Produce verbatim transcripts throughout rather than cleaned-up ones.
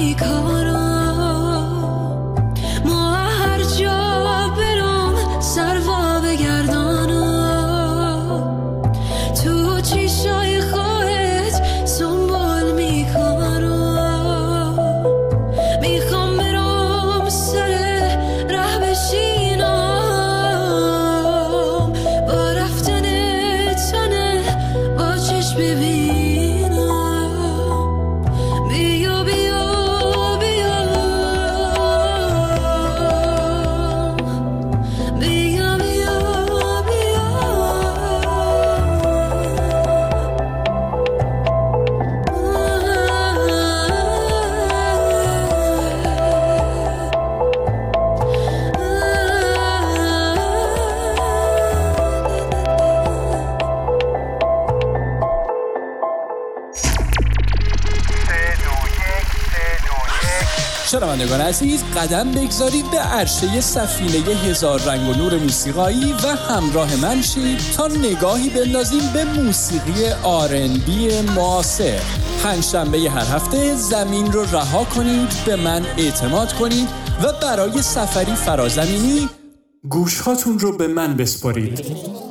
شنوندگان عزیز، قدم بگذارید به عرشه سفینه هزار رنگ و نور موسیقایی و همراه من شید تا نگاهی بندازیم به موسیقی آر ان بی معاصر. پنجشنبه هر هفته زمین رو رها کنید، به من اعتماد کنید و برای سفری فرازمینی گوشهاتون رو به من بسپارید.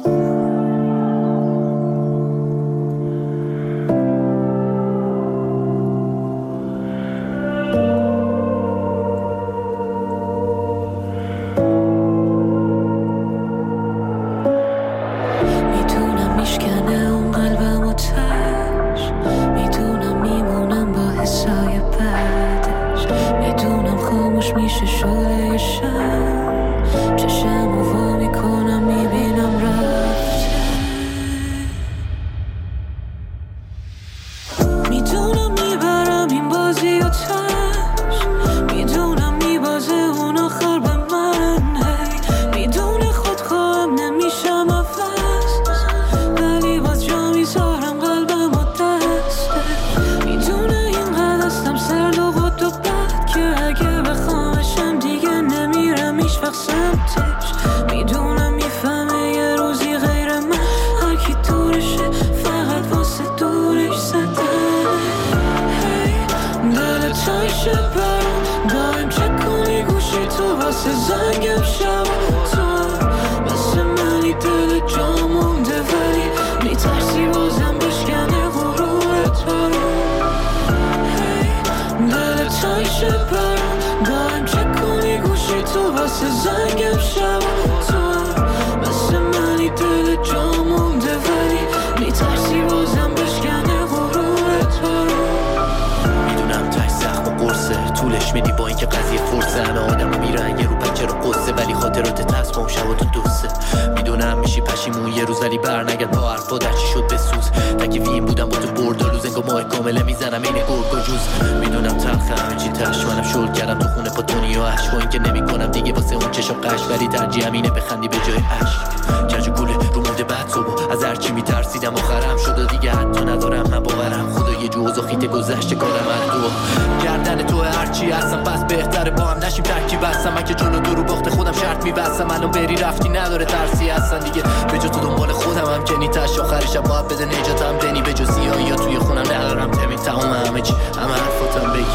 میدی با اینکه قضیه فرصه همه آدم رو میرن یه رو پکر و قصه ولی خاطرات تسمه و شب و تو دوسته. میدونم میشی پشیمون یه روز ولی بر نگرد با حرفا در چی شد بسوز. تکیوی این بودم با تو بردا روز انگاه ماه کامله میزنم این گرگ و جوز. میدونم تلخه همه چی تش منم شل کردم تو خونه با دنیا عشق و اینکه نمی کنم دیگه واسه اون چشم قش ولی ترجیحم اینه بخندی به جای عشق. کج و گوله رو مورد بعد صبح از هر چی میترسیدم آخرم شد و دیگه حتی ندارم من باورم خدا یه جوز و خیت گذشته کارم من دو گردن تو هرچی هستم پس بهتره با هم نشیم ترکیب هستم. من که جلو تو رو باخت خودم شرط میبستم الان بری رفتی نداره ترسی هستن دیگه به جا تو دنبال خودم هم که نیتش آخرشم باید بده نجاتم دنی به جا سیاهی یا توی خونم ندارم تمین تمام همه چی همه حرفاتم بگی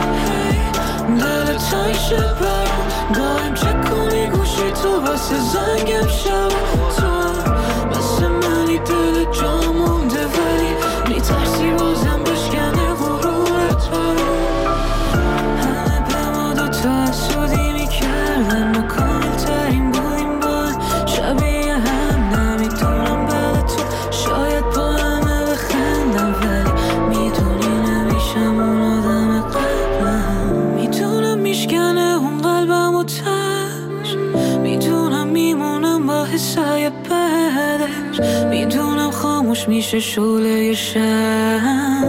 دل تایشه برام دایم چک کنی گوشی تو واسه زنگم شب تو مثل منی دل جا مونده ولی میترسی بازم بشکنه غرور تو رو. همه به ما دوتا حسودی میکردن ما کامل ترین بودیم با شبیه هم نمیدونم بعد تو شاید با همه بخندم ولی میدونی نمیشم اون آدم قلبم. میدونم میشکنه اون قلبم و تش میدونم میمونم با حسای بدش میدونم خاموش میشه شعله شم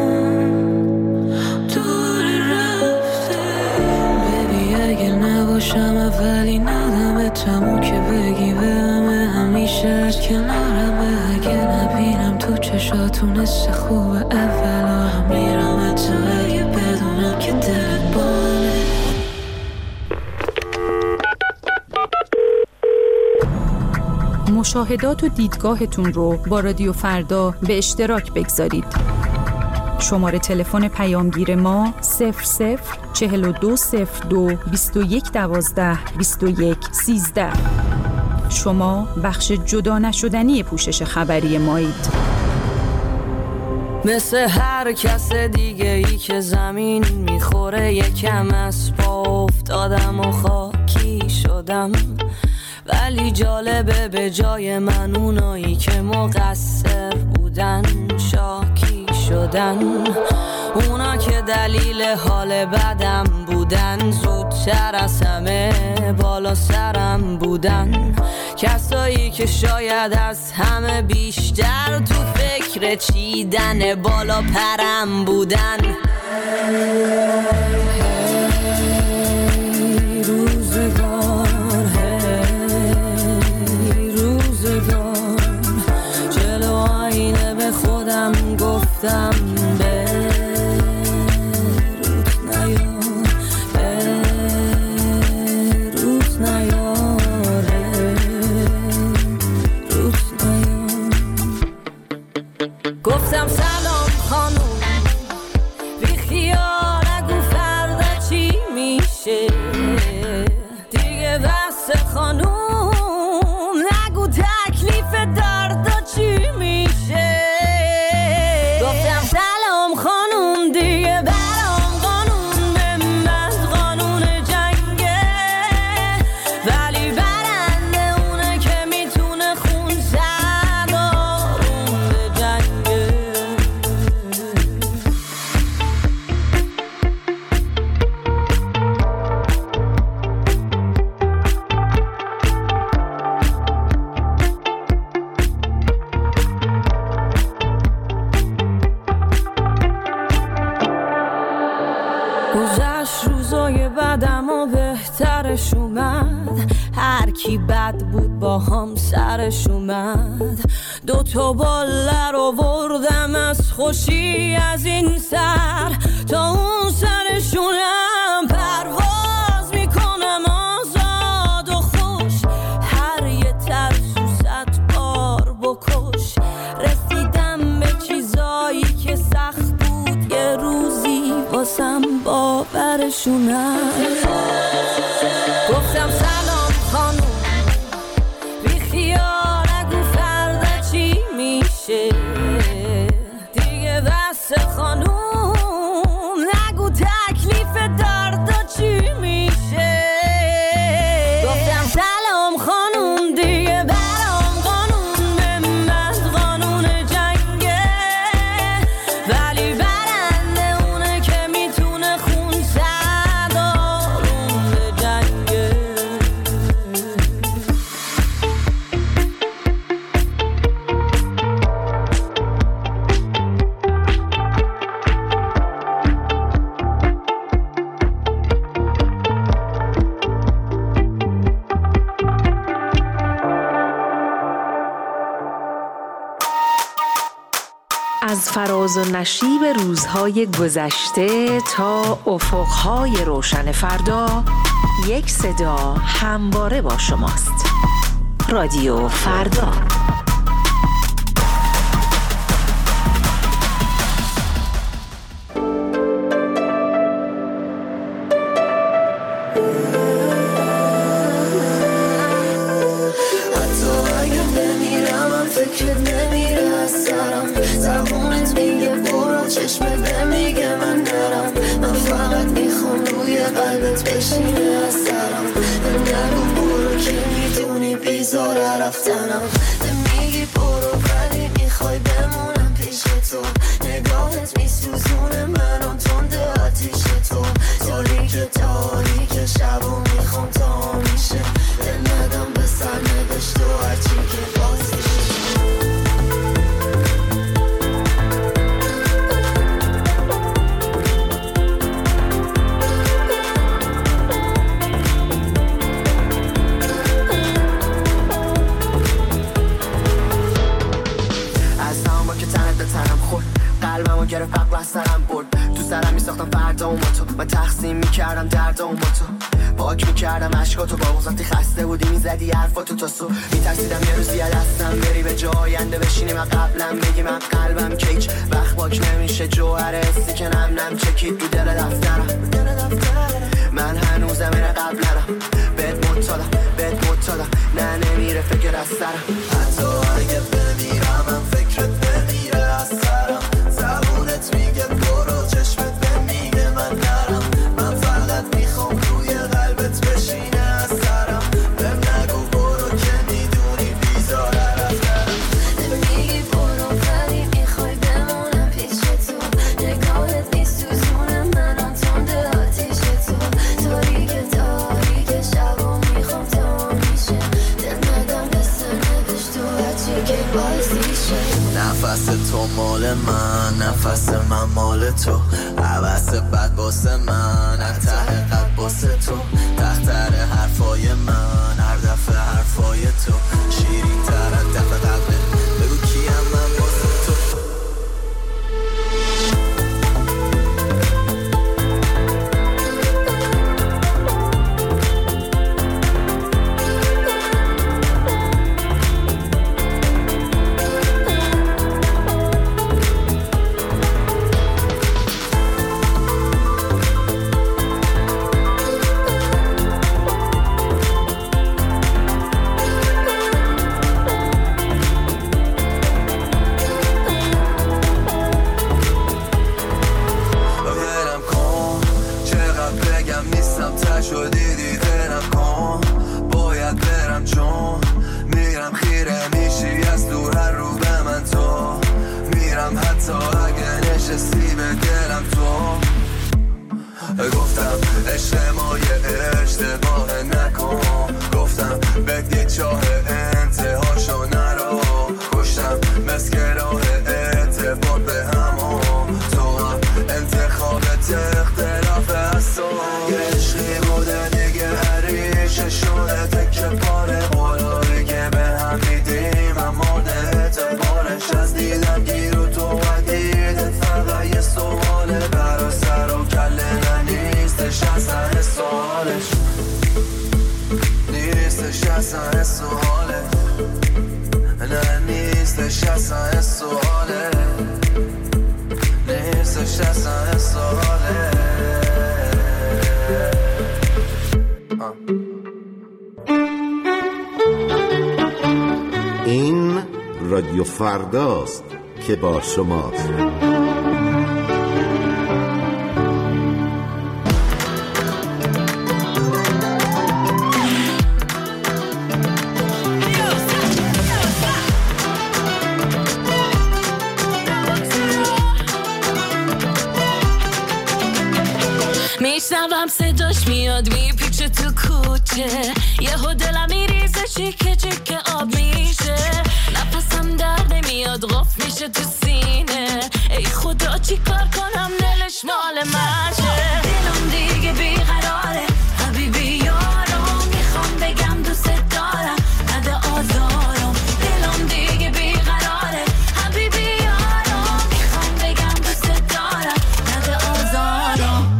دور رفته ببی اگه نباشم اولی نادم تموم که بگی به همه همیشه از کنارم اگه نبینم تو چشاتون حس خوب اولا میرم تو اگه بدونم که دلت بانه. مشاهدات و دیدگاهتون رو با رادیو فردا به اشتراک بگذارید. شماره تلفن پیامگیر ما صفر صفر چهل و دو صفر دو بیست و یک دوازده بیست و یک سیزده. شما بخش جدا نشدنی پوشش خبری مایید. مثل هر کس دیگه ای که زمین میخوره یکم از پا افتادم و خاکی شدم، ولی جالبه به جای من اونایی که مقصر بودن شاکی شدن. اونا که دلیل حال بدم بودن زودتر از همه بالا سرم بودن. کسایی که شاید از همه بیشتر تو فکر چیدن بالا پرم بودن. روزگار هی روزگار جلو آینه به خودم گفتم به روز نیار به روز نیار روز نیار. گفتم سلام خانوم بی خیال نگو فردا چی میشه دیگه، بس خانوم نگو تکلیف دردا چی میشه. گفتم سلام خانوم دیگه برام قانون به من قانون جنگه، ولی برنده اونه که میتونه خون زد آروم به جنگه. گذشت روزای بدم و بهترش اومد، هر کی بد بود با هم سرش اومد. دو تا بالر آوردم از خوشی از این سر تا اون سرشونم پرواز میکنم آزاد و خوش. هر یه ترسو صد بار بکش، رسیدم به چیزایی که سخت بود یه روزی واسم باورشونم. گفتم سلام خانوم بی خیال نگو فردا چی میشه دیگه، بس خانوم نگو تکلیف دردا چی میشه. گفتم سلام خانوم دیگه برام قانون به من قانون جنگه، ولی برنده اونه که میتونه خون زد آروم به جنگه. از فراز و نشیب روزهای گذشته تا افقهای روشن فردا، یک صدا همواره با شماست. رادیو فردا. رفتنم میگی برو ولی میخوای بمونم پیش تو، نگاهت میسوزونه منو تنده آتیش تو، تاریک تاریک شبو میخوام تا میشه دل ندم به سر نوشت و هرچی که بازش. قلبمو گرفت عقل از سرم برد، تو سرم میساختم فردا و تو، من تقسیم میکردم درد و تو. پاک میکردم عشقاتو، با وقتی خسته بودی میزدی حرفاتو تا صبح. میترسیدم یه روزی از دستم بری به جای آینده بشینی من قبلم بگی من قلبم که هیچ وقت پاک نمیشه جوهر حسی که نم نم چکید تو دل دفترم. من هنوزم این قبلم بهت مطالم بهت مطالم نه نمیره فکر از سرم. حتی اگه بمیرم من فکرت بمیره از سرم. زبونت میگه برو چشمت بمیگه من نرم. من فقط میخوام روی قلبت بشینه از سرم. بهم نگو برو که میدونی بیزاره رفترم. میگی برو ولی میخوای بمونم پیش تو. نگاهت میسوزونه منم تنده آتیش تو. تاریک تاریک شب و میخوام تا میشه. دل ندم بسنه بش تو هرچی که بازیشه. نفس تو مال من نفس من مال تو. عوض بد باسه من ته قد باسه تو. تختر حرفای من هر دفعه حرفای تو. شیرین تر از دفعه قبله بگو کیم من باسه تو. گفتم اشتماع اشتباه نکن. گفتم بگی چاه انتهاشو نرو. کشتم مسکراه اعتبار به همون. تو هم انتخابت اختلاف هستو. یه عشقی بوده دیگه هریشه شده تکه پاره. قولاری که به هم میدیم هم مورد اعتبارش. از دیدم گیر و تو و دیدت فقط یه سواله. برا سر و کله نیستش اصلا سوالش. نیستش اصلا سواله. نه نیستش اصلا سواله. نیستش اصلا سواله. این رادیو فرداست که با شماست. میشنوم صداش میاد میپیچه تو کوچه. یهو دلم میریزه چیکه چیکه آب میشه. نفسم در نمیاد قف میشه تو سینه. ای خدا چی کار کنم دلش مال منشه. دلم دیگه بیقراره حبیبی یارم. میخوام بگم دوست دارم نده آزارم. دلم دیگه بیقراره حبیبی یارم. میخوام بگم دوست دارم نده آزارم.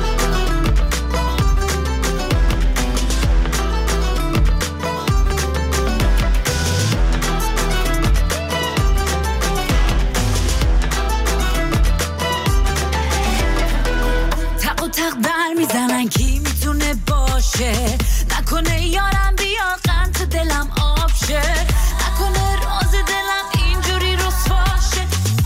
تق بر میزنن کی میتونه باشه. نکنه یارم بیا قند دلم آب شه. نکنه راز دلم اینجوری رسواشه.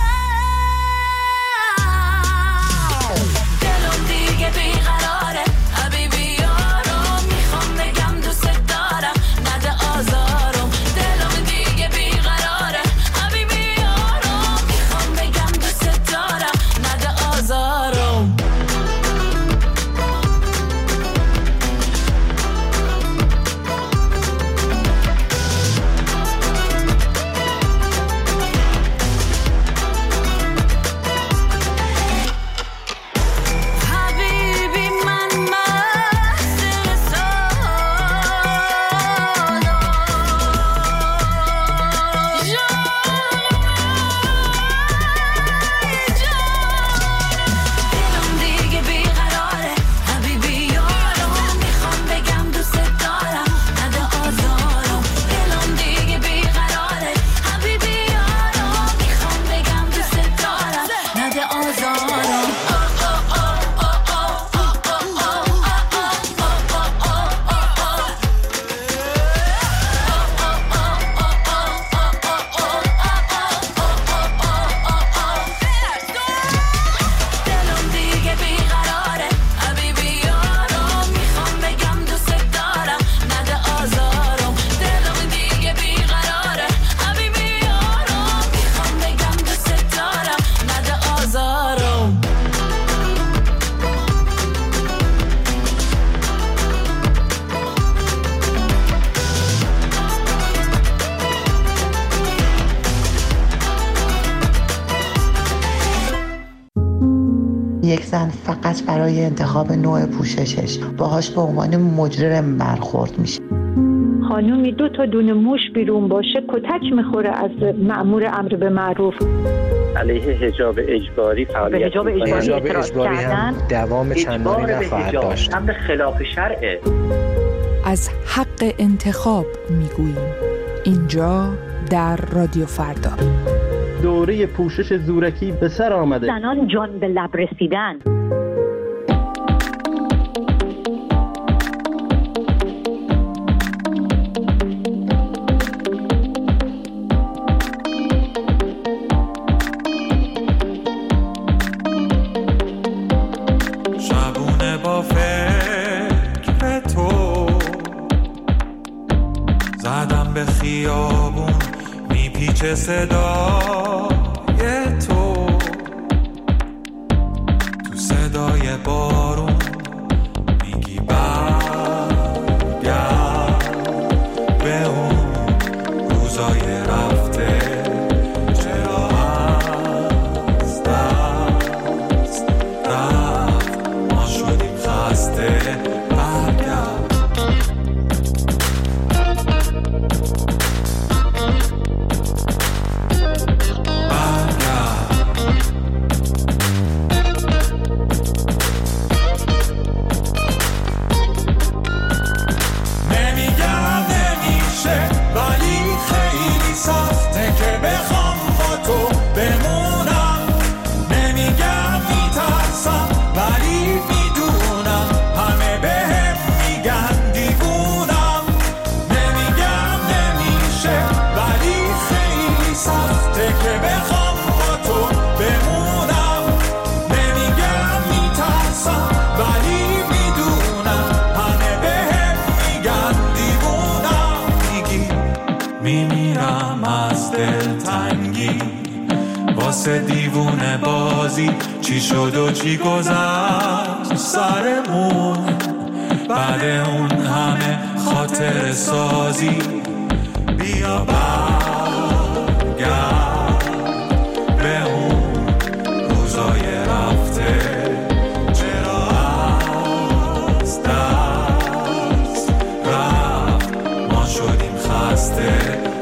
دلم دیگه بیقراره حبیبی یارم. میخوام بگم دوست دارم نده آزارم. دلم دیگه بیقراره حبیبی یارم. میخوام بگم دوست دارم نده آزارم. زن فقط برای انتخاب نوع پوششش باهاش به عنوان مجرم برخورد میشه. خانومی دو تا دونه موش بیرون باشه کتک میخوره از مأمور امر به معروف. علیه حجاب اجباری فعالیت حجاب اجباری, حجاب اجباری هم دوام چندانی نخواهد داشت. هم به خلاف شرعه. از حق انتخاب میگوییم اینجا در رادیو فردا. دوره پوشش زورکی به سر آمده. زنان جان به لب رسیدن. شبونه با فکر تو زدم به خیابون میپیچه صدای تو تو صدای بارون میگی برگرد به اون روزای رفته چرا از دست رفت ما شدیم خسته برگرد واسه دیوونه بازی چی شد و چی گذشت سرمون بعد اون همه خاطر سازی بیا برگرد به اون روزای رفته چرا از دست رفت ما شدیم خسته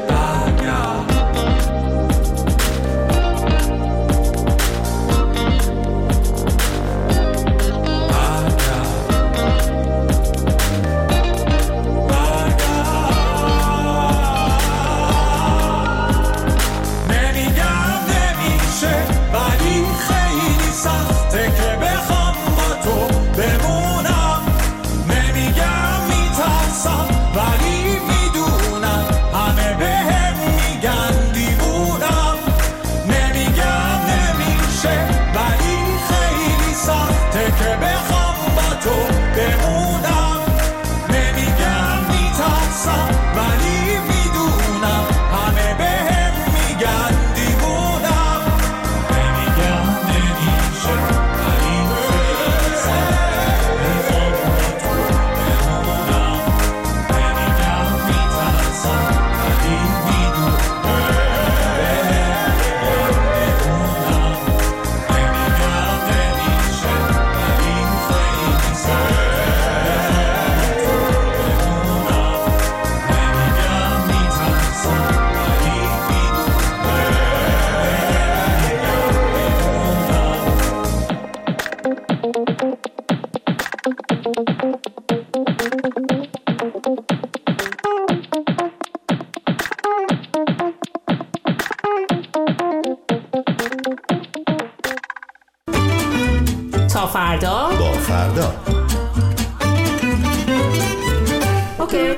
تا فردا با فردا. اوکی.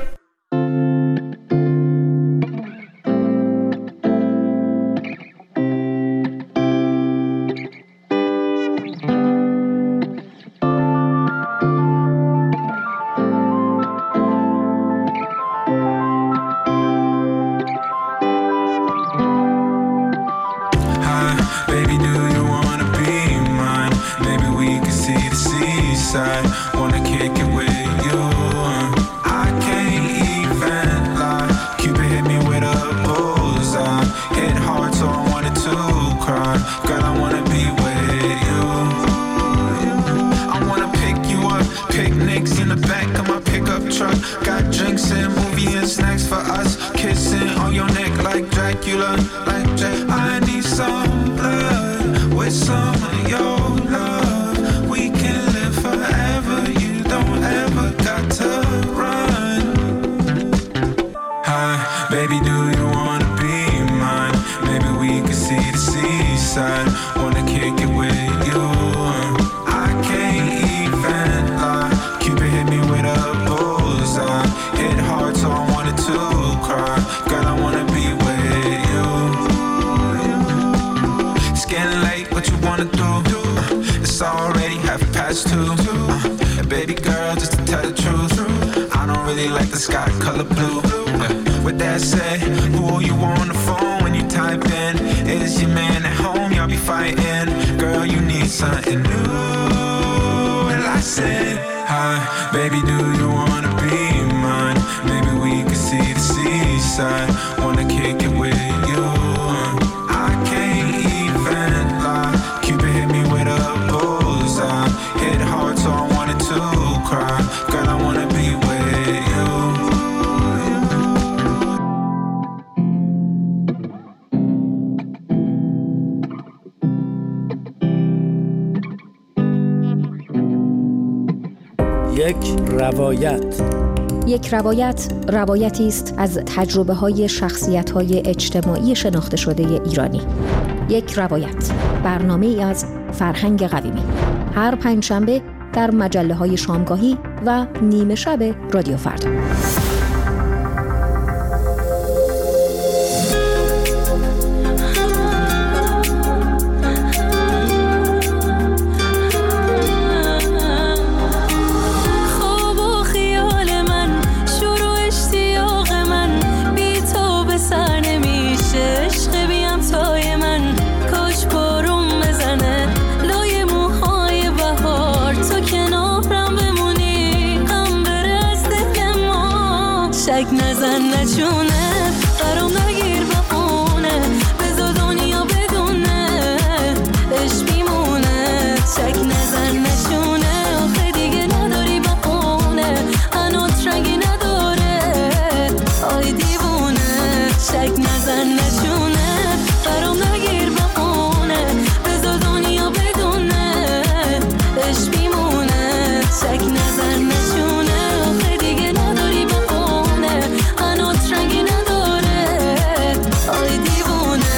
Wanna kick it with you. I can't even lie. Cupid hit me with a bullseye. Hit hard, so I wanted to cry. Girl, I wanna be with you. picnics in the back of my pickup truck. Got drinks and movie and snacks for us. Kissing on your neck like Dracula, like Dra- I need some blood with some of your love. We can live forever. You don't ever got to run. Hi, baby, do you wanna be mine? Maybe we could see the seaside. Wanna kick it with you. I can't even lie. Cupid hit me with a bullseye. Hit hard, so I wanted to cry. Girl, I wanna be with you. It's getting late, what you wanna do? Uh, it's already half past two. Uh, and baby girl, just to tell the truth, I don't really like the sky color blue. Uh, with that said, who are you on the phone when you type in? Is your man at home? Y'all be fighting. Girl, you need something new. And I said, hi, baby, do you wanna be mine? Maybe we could see the seaside. Wanna kick it with you. I can't even lie. Cupid hit me with a bullseye. Hit hard, so I wanted to cry. Girl, I wanna be with you. یک روایت. یک روایت روایتی است از تجربه های شخصیت های اجتماعی شناخته شده ایرانی. یک روایت، برنامه ای از فرهنگ قویمی، هر پنجشنبه در مجله های شامگاهی و نیمه شب رادیو فردا. شک نزن نچونه برام نگیر بخونه بذار دنیا بدونه عشق میمونه. شک نزن نچونه آخه دیگه نداری بخونه هنوز رنگی نداره آی دیوونه. شک نزن نچونه برام نگیر بخونه بذار دنیا بدونه عشق میمونه. شک نزن نچونه آخه دیگه نداری بخونه هنوز رنگی نداره آی دیوونه.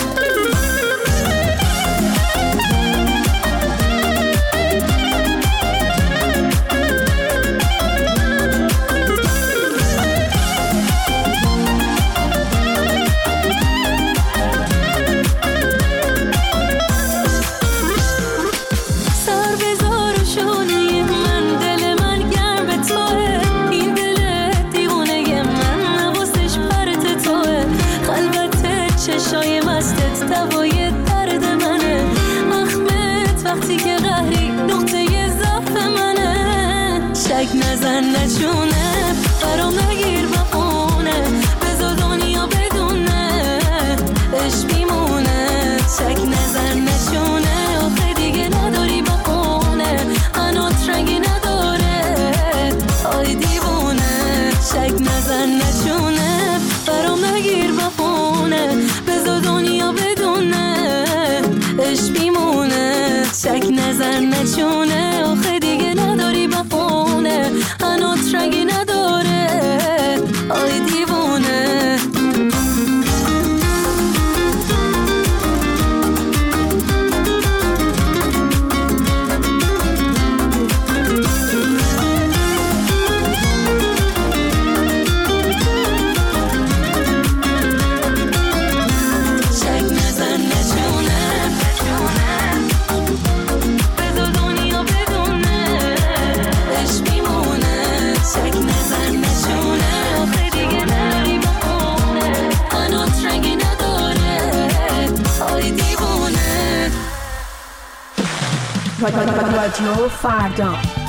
سر بذار و شونه من دل من گرم به توه این دل دیوونه من نوازش پرت توه خلوت چشای مستت دوای درد منه مخمت وقتی که قهری نقطه ضعف منه. شک نزن نچونه برام نگیر بخونه بذار دنیا بدونه عشق میمونه. شک نزن نچونه آخه دیگه نداری بخونه هنوز رنگی نداره آی دیوونه. شک نزن نچونه برام نگیر بخونه بذار دنیا بدونه عشق میمونه. شک نزن نچونه آخه دیگه نداری بخونه هنوز رنگی نداره آی دیوونه. شک نزن نچونه بذار دنیا بدونه عشق میمونه. شک نزن نچونه آخه دیگه نداری بخونه هنوز رنگی نداره آی دیوونه. رادیو فردا.